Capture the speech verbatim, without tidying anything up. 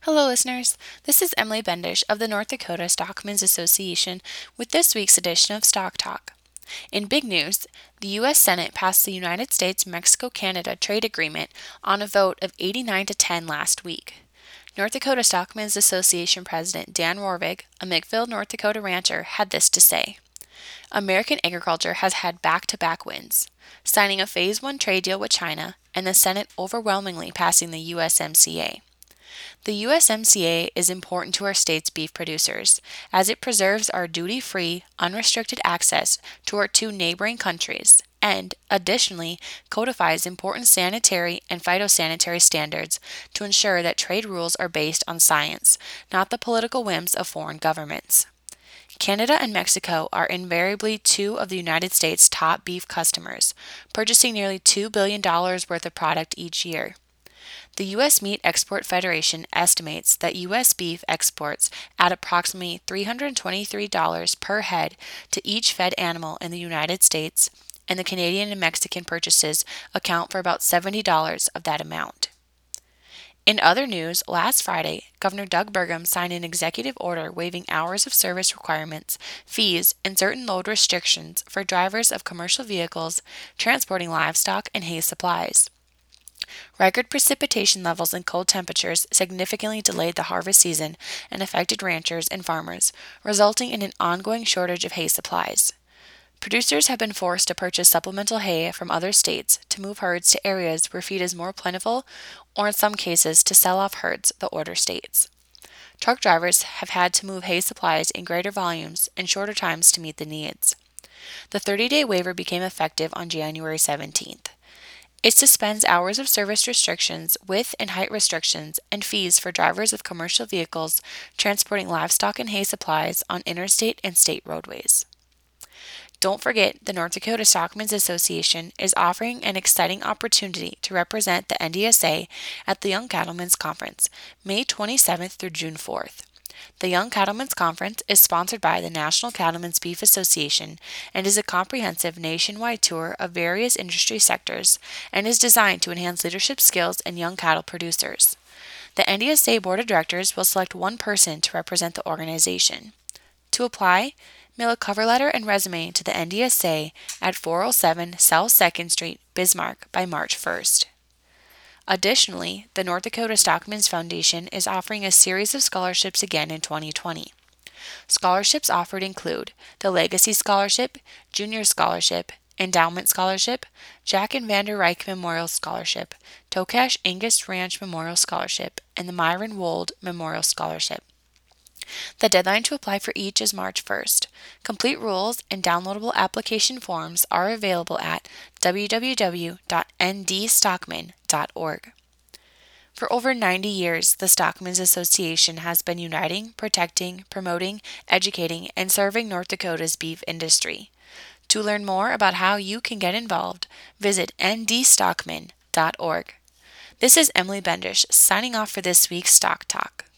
Hello, listeners. This is Emily Bendish of the North Dakota Stockmen's Association with this week's edition of Stock Talk. In big news, the U S Senate passed the United States-Mexico-Canada trade agreement on a vote of eighty-nine to ten last week. North Dakota Stockmen's Association President Dan Warvig, a McVille, North Dakota rancher, had this to say. American agriculture has had back-to-back wins, signing a Phase one trade deal with China and the Senate overwhelmingly passing the U S M C A. The U S M C A is important to our state's beef producers, as it preserves our duty-free, unrestricted access to our two neighboring countries and, additionally, codifies important sanitary and phytosanitary standards to ensure that trade rules are based on science, not the political whims of foreign governments. Canada and Mexico are invariably two of the United States' top beef customers, purchasing nearly two billion dollars worth of product each year. The U S Meat Export Federation estimates that U S beef exports add approximately three hundred twenty-three dollars per head to each fed animal in the United States, and the Canadian and Mexican purchases account for about seventy dollars of that amount. In other news, last Friday, Governor Doug Burgum signed an executive order waiving hours of service requirements, fees, and certain load restrictions for drivers of commercial vehicles transporting livestock and hay supplies. Record precipitation levels and cold temperatures significantly delayed the harvest season and affected ranchers and farmers, resulting in an ongoing shortage of hay supplies. Producers have been forced to purchase supplemental hay from other states to move herds to areas where feed is more plentiful, or in some cases to sell off herds, the order states. Truck drivers have had to move hay supplies in greater volumes and shorter times to meet the needs. The thirty-day waiver became effective on January seventeenth. It suspends hours of service restrictions, width and height restrictions, and fees for drivers of commercial vehicles transporting livestock and hay supplies on interstate and state roadways. Don't forget, the North Dakota Stockmen's Association is offering an exciting opportunity to represent the N D S A at the Young Cattlemen's Conference, May twenty-seventh through June fourth. The Young Cattlemen's Conference is sponsored by the National Cattlemen's Beef Association and is a comprehensive nationwide tour of various industry sectors and is designed to enhance leadership skills in young cattle producers. The N D S A Board of Directors will select one person to represent the organization. To apply, mail a cover letter and resume to the N D S A at four oh seven South second Street, Bismarck by March first. Additionally, the North Dakota Stockmen's Foundation is offering a series of scholarships again in twenty twenty. Scholarships offered include the Legacy Scholarship, Junior Scholarship, Endowment Scholarship, Jack and Vander Reich Memorial Scholarship, Tokash Angus Ranch Memorial Scholarship, and the Myron Wold Memorial Scholarship. The deadline to apply for each is March first. Complete rules and downloadable application forms are available at w w w dot n d stockman dot org. For over ninety years, the Stockmen's Association has been uniting, protecting, promoting, educating, and serving North Dakota's beef industry. To learn more about how you can get involved, visit n d stockman dot org. This is Emily Bendish signing off for this week's Stock Talk.